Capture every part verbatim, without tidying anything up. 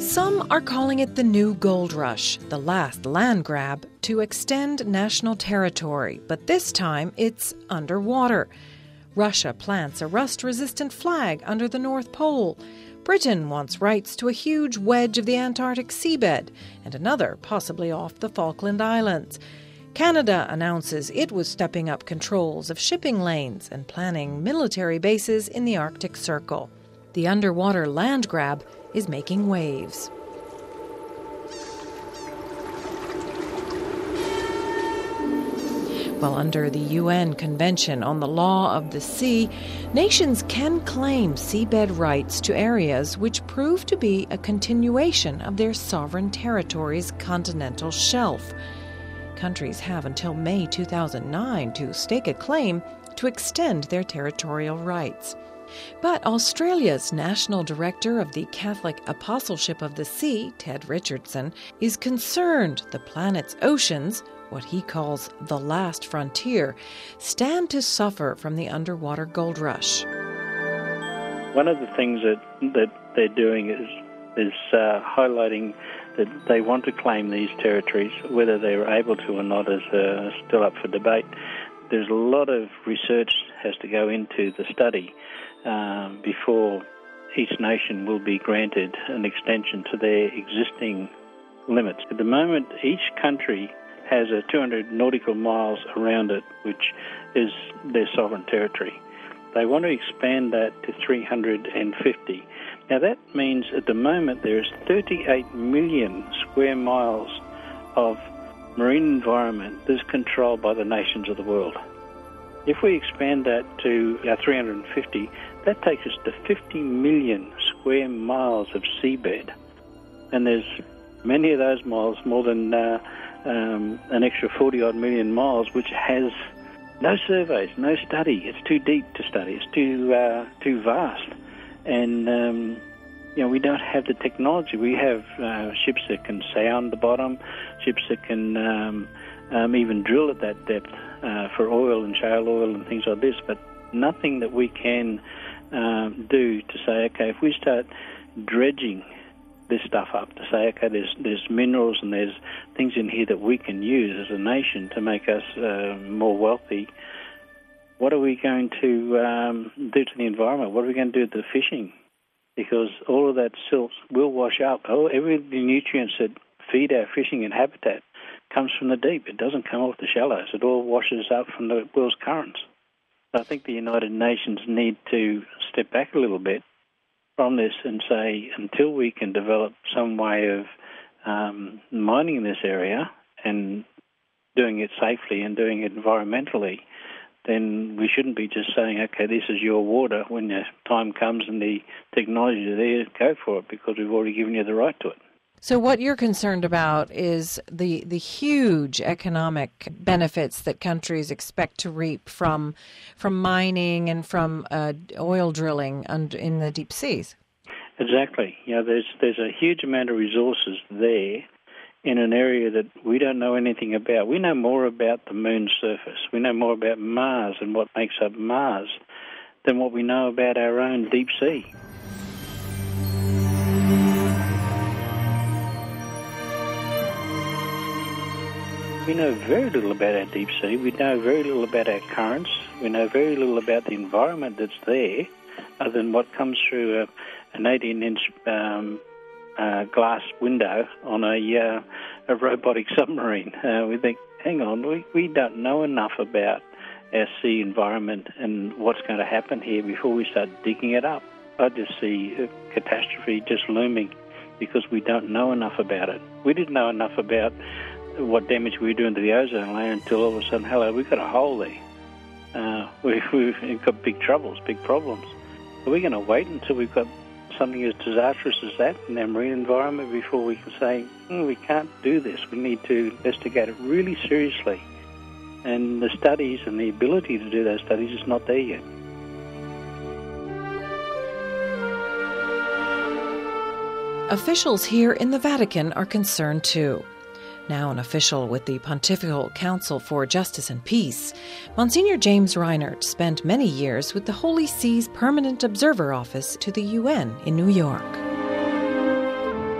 Some are calling it the new gold rush, the last land grab to extend national territory, but this time it's underwater. Russia plants a rust-resistant flag under the North Pole. Britain wants rights to a huge wedge of the Antarctic seabed, and another possibly off the Falkland Islands. Canada announces it was stepping up controls of shipping lanes and planning military bases in the Arctic Circle. The underwater land grab is making waves. Well, under the U N Convention on the Law of the Sea, nations can claim seabed rights to areas which prove to be a continuation of their sovereign territory's continental shelf. Countries have until May two thousand nine to stake a claim to extend their territorial rights. But Australia's National Director of the Catholic Apostleship of the Sea, Ted Richardson, is concerned the planet's oceans, what he calls the last frontier, stand to suffer from the underwater gold rush. One of the things that, that they're doing is, is uh, highlighting that they want to claim these territories. Whether they're able to or not is uh, still up for debate. There's a lot of research has to go into the study um, before each nation will be granted an extension to their existing limits. At the moment, each country has a two hundred nautical miles around it, which is their sovereign territory. They want to expand that to three hundred fifty. Now that means at the moment there is thirty-eight million square miles of marine environment that's controlled by the nations of the world. If we expand that to uh, three hundred fifty, that takes us to fifty million square miles of seabed. And there's many of those miles, more than uh, um, an extra forty-odd million miles, which has no surveys, no study. It's too deep to study. It's too uh, too vast. And, um, you know, we don't have the technology. We have uh, ships that can sound the bottom, ships that can um, um, even drill at that depth uh, for oil and shale oil and things like this, but nothing that we can um, do to say, okay, if we start dredging this stuff up, to say, okay, there's there's minerals and there's things in here that we can use as a nation to make us uh, more wealthy. What are we going to um, do to the environment? What are we going to do to the fishing? Because all of that silt will wash up. Oh, every the nutrients that feed our fishing and habitat comes from the deep. It doesn't come off the shallows. It all washes up from the world's currents. I think the United Nations need to step back a little bit from this and say, until we can develop some way of um, mining in this area and doing it safely and doing it environmentally, then we shouldn't be just saying, okay, this is your water. When the time comes and the technology is there, go for it, because we've already given you the right to it. So what you're concerned about is the, the huge economic benefits that countries expect to reap from from mining and from uh, oil drilling in the deep seas. Exactly. You know, there's there's a huge amount of resources there in an area that we don't know anything about. We know more about the moon's surface. We know more about Mars and what makes up Mars than what we know about our own deep sea. We know very little about our deep sea. We know very little about our currents. We know very little about the environment that's there, other than what comes through a, an eighteen-inch um, uh, glass window on a, uh, a robotic submarine. Uh, we think, hang on, we, we don't know enough about our sea environment and what's going to happen here before we start digging it up. I just see a catastrophe just looming because we don't know enough about it. We didn't know enough about what damage we were doing to the ozone layer until all of a sudden, hello, we've got a hole there. Uh, we, we've got big troubles, big problems. Are we going to wait until we've got something as disastrous as that in our marine environment before we can say, mm, we can't do this? We need to investigate it really seriously. And the studies and the ability to do those studies is not there yet. Officials here in the Vatican are concerned too. Now an official with the Pontifical Council for Justice and Peace, Monsignor James Reinert spent many years with the Holy See's Permanent Observer Office to the U N in New York.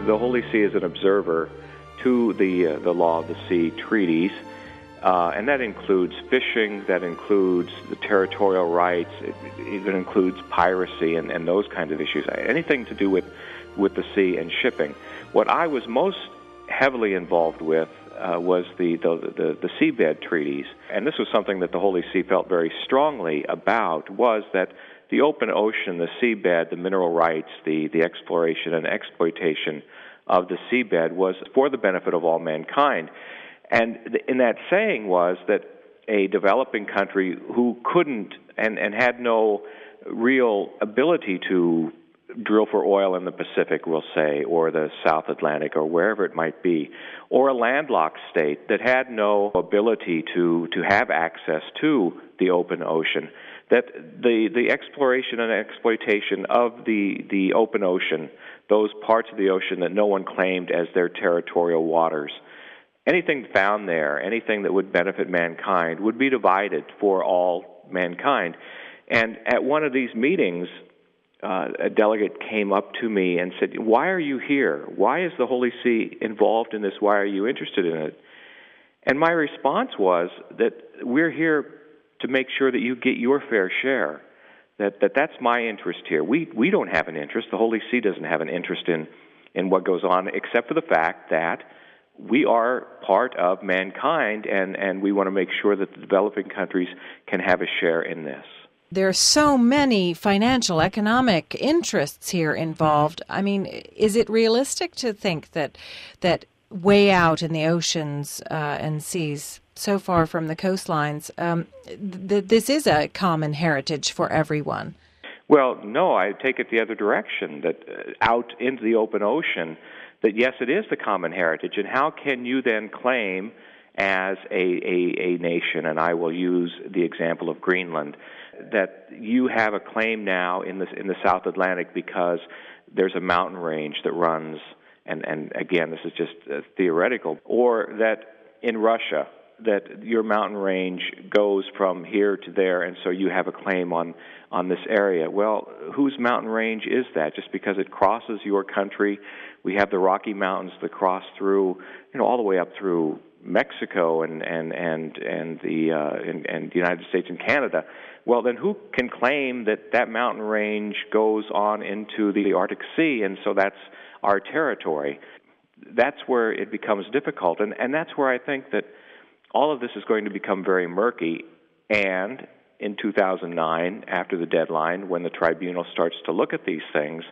the Holy See is an observer to the uh, the Law of the Sea treaties, uh, and that includes fishing, that includes the territorial rights, it even includes piracy and, and those kinds of issues, anything to do with, with the sea and shipping. What I was most heavily involved with uh, was the, the, the, the seabed treaties, and this was something that the Holy See felt very strongly about, was that the open ocean, the seabed, the mineral rights, the, the exploration and exploitation of the seabed was for the benefit of all mankind. And in that saying was that a developing country who couldn't and, and had no real ability to drill for oil in the Pacific, we'll say, or the South Atlantic, or wherever it might be, or a landlocked state that had no ability to, to have access to the open ocean, that the, the exploration and exploitation of the, the open ocean, those parts of the ocean that no one claimed as their territorial waters, anything found there, anything that would benefit mankind, would be divided for all mankind. And at one of these meetings, uh, a delegate came up to me and said, "Why are you here? Why is the Holy See involved in this? Why are you interested in it?" And my response was that we're here to make sure that you get your fair share, that, that that's my interest here. We we don't have an interest. The Holy See doesn't have an interest in, in what goes on, except for the fact that we are part of mankind, and, and we want to make sure that the developing countries can have a share in this. There are so many financial, economic interests here involved. I mean, is it realistic to think that that way out in the oceans uh, and seas, so far from the coastlines, um, th- this is a common heritage for everyone? Well, no, I take it the other direction, that uh, out into the open ocean, that yes, it is the common heritage, and how can you then claim as a, a, a nation, and I will use the example of Greenland, that you have a claim now in the, in the South Atlantic because there's a mountain range that runs, and, and again, this is just uh, theoretical, or that in Russia, that your mountain range goes from here to there, and so you have a claim on, on this area. Well, whose mountain range is that? Just because it crosses your country? We have the Rocky Mountains that cross through, you know, all the way up through Mexico and and and and the uh, and, and the United States and Canada. Well, then who can claim that that mountain range goes on into the Arctic Sea, and so that's our territory? That's where it becomes difficult, and and that's where I think that all of this is going to become very murky. And in two thousand nine, after the deadline, when the tribunal starts to look at these things,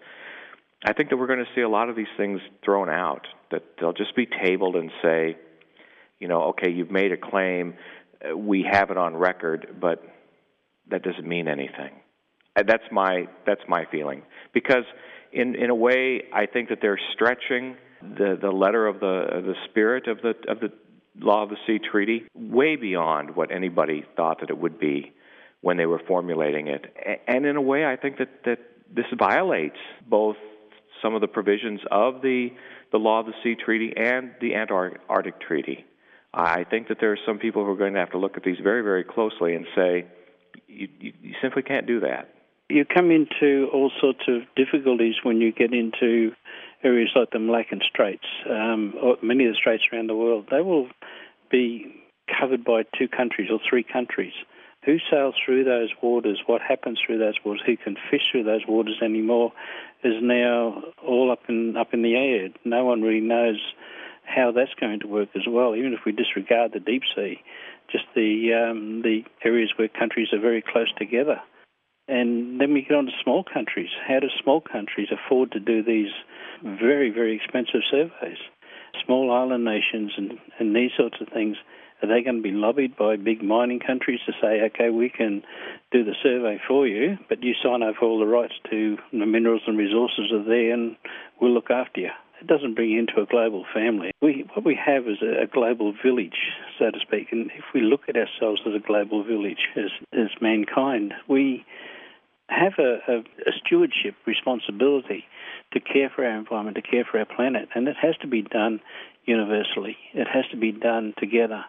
I think that we're going to see a lot of these things thrown out, that they'll just be tabled and say, you know, okay, you've made a claim, we have it on record, but that doesn't mean anything. That's my that's my feeling. Because in in a way, I think that they're stretching the, the letter of the the spirit of the of the Law of the Sea Treaty way beyond what anybody thought that it would be when they were formulating it. And in a way, I think that, that this violates both some of the provisions of the, the Law of the Sea Treaty and the Antarctic Treaty. I think that there are some people who are going to have to look at these very, very closely and say, you, you, you simply can't do that. You come into all sorts of difficulties when you get into areas like the Malaccan Straits, um, or many of the straits around the world. They will be covered by two countries or three countries. Who sails through those waters, what happens through those waters, who can fish through those waters anymore, is now all up in up in the air. No one really knows how that's going to work as well, even if we disregard the deep sea, just the um, the areas where countries are very close together. And then we get on to small countries. How do small countries afford to do these very, very expensive surveys? Small island nations and, and these sorts of things, are they going to be lobbied by big mining countries to say, okay, we can do the survey for you, but you sign over all the rights to the minerals and resources are there and we'll look after you? It doesn't bring you into a global family. We, what we have is a, a global village, so to speak, and if we look at ourselves as a global village, as, as mankind, we have a, a, a stewardship responsibility to care for our environment, to care for our planet, and it has to be done universally. It has to be done together.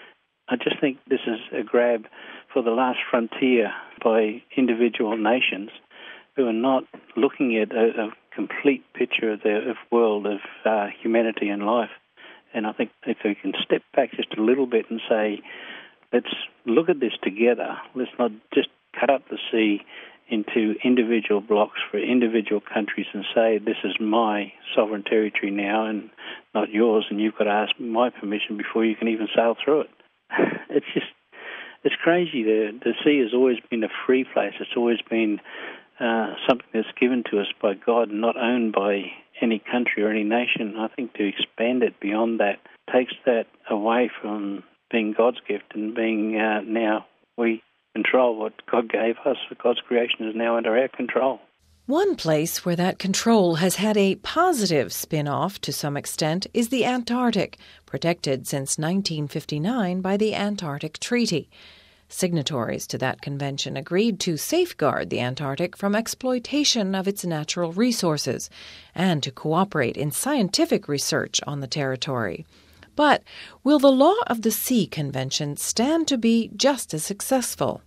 I just think this is a grab for the last frontier by individual nations who are not looking at a, a complete picture of the of world of uh, humanity and life. And I think if we can step back just a little bit and say, let's look at this together. Let's not just cut up the sea into individual blocks for individual countries and say, this is my sovereign territory now and not yours, and you've got to ask my permission before you can even sail through it. It's just, it's crazy. The, the sea has always been a free place. It's always been uh, something that's given to us by God, not owned by any country or any nation. I think to expand it beyond that takes that away from being God's gift and being uh, now we control what God gave us. God's creation is now under our control. One place where that control has had a positive spin-off to some extent is the Antarctic, protected since nineteen fifty-nine by the Antarctic Treaty. Signatories to that convention agreed to safeguard the Antarctic from exploitation of its natural resources and to cooperate in scientific research on the territory. But will the Law of the Sea Convention stand to be just as successful?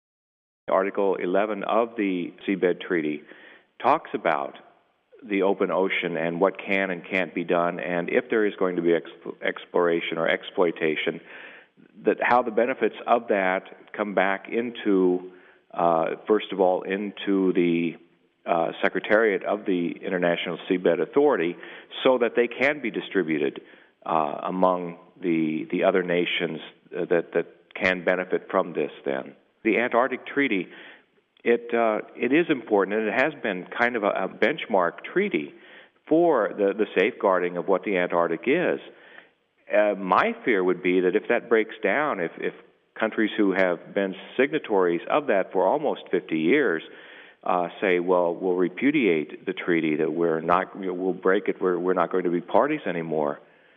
Article eleven of the Seabed Treaty talks about the open ocean and what can and can't be done, and if there is going to be exp- exploration or exploitation, that how the benefits of that come back into, uh, first of all, into the uh, Secretariat of the International Seabed Authority so that they can be distributed uh, among the the other nations that, that can benefit from this then. The Antarctic Treaty, it uh, it is important, and it has been kind of a, a benchmark treaty for the, the safeguarding of what the Antarctic is. Uh, my fear would be that if that breaks down, if, if countries who have been signatories of that for almost fifty years uh, say, well, we'll repudiate the treaty, that we're not, we'll break it, we're, we're not going to be parties anymore,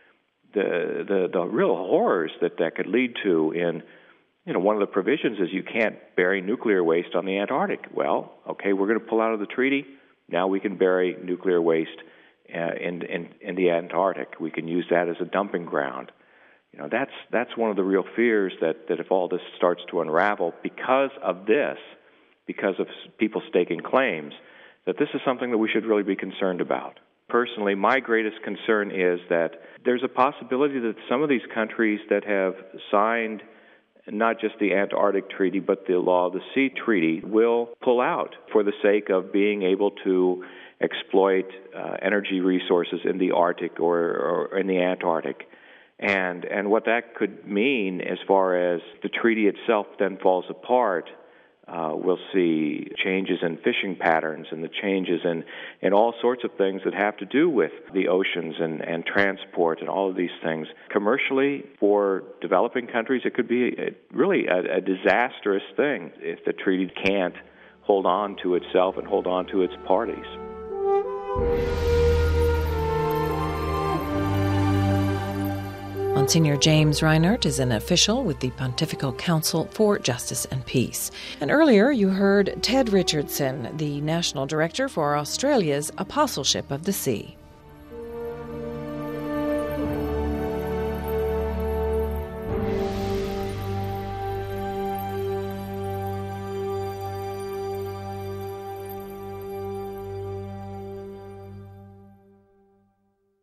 the, the, the real horrors that that could lead to in, you know, one of the provisions is you can't bury nuclear waste on the Antarctic. Well, okay, we're going to pull out of the treaty. Now we can bury nuclear waste uh, in, in in the Antarctic. We can use that as a dumping ground. You know, that's that's one of the real fears that, that if all this starts to unravel because of this, because of people staking claims, that this is something that we should really be concerned about. Personally, my greatest concern is that there's a possibility that some of these countries that have signed not just the Antarctic Treaty, but the Law of the Sea Treaty, will pull out for the sake of being able to exploit uh, energy resources in the Arctic or, or in the Antarctic. And and what that could mean as far as the treaty itself then falls apart, uh, we'll see changes in fishing patterns and the changes in, in all sorts of things that have to do with the oceans and, and transport and all of these things. Commercially, for developing countries, it could be a, really a, a disastrous thing if the treaty can't hold on to itself and hold on to its parties. Monsignor James Reinert is an official with the Pontifical Council for Justice and Peace. And earlier you heard Ted Richardson, the National Director for Australia's Apostleship of the Sea.